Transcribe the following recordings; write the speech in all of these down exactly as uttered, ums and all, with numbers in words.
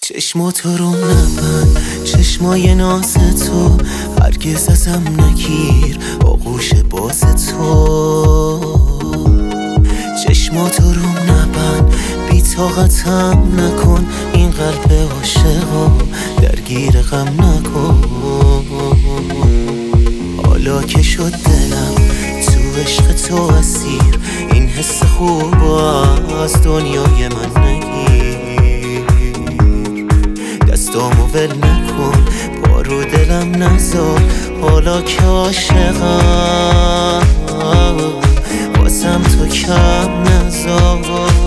چشماتو رو نبند، چشمای ناز تو هرگز ازم نگیر، آغوش باز تو. چشماتو رو نبند، بی طاقتم نکن، این قلب عاشقا درگیر غم نکن. حالا که شد دلم تو عشق تو اسیر، این حس خوب از دنیای من نگیر. دستامو ول نکن، پا رو دلم نذار، حالا که عاشقم واسم تو کم نذار.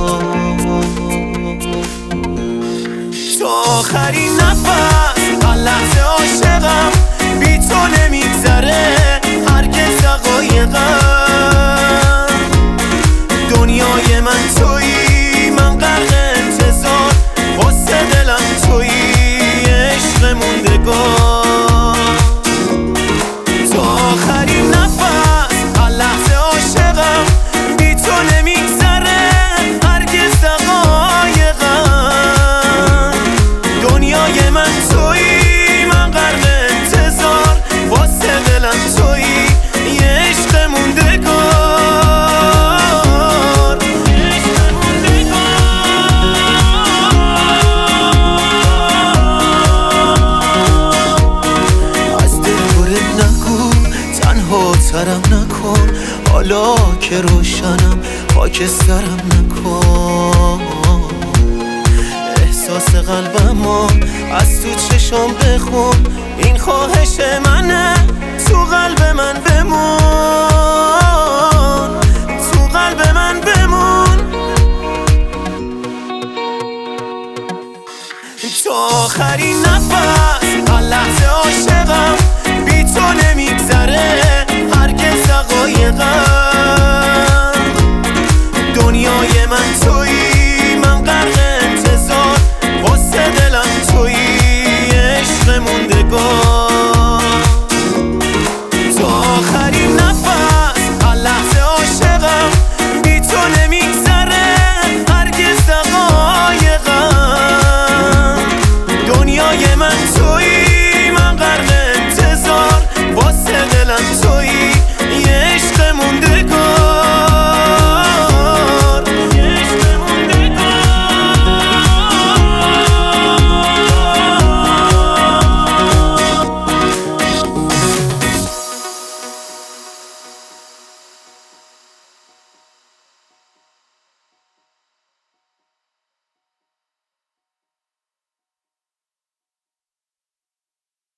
تا آخرین نفس هر لحظه عاشقم، بی تو نمیگذره هرگز دقایقم. دنیای من تویی، من غرق انتظار، واسه دلم تویی عشق موندگار. تا آخرین نفس هر لحظه عاشقم، بی تو نمیگذره هرگز دقایقم. دنیای من تویی، من غرق انتظار، واسه دلم تویی یه عشق موندگار. عشق موندگار. از دل پرت نگو، تنها ترم نکن، حالا که روشنم خاکسترم نکن. احساس قلبمو از تو چشام بخون، این خواهش منه، تو قلب من بمون، تو قلب من بمون. تا آخرین نفس هر لحظه عاشقم، بی تو نمیگذره هرگز دقایقم.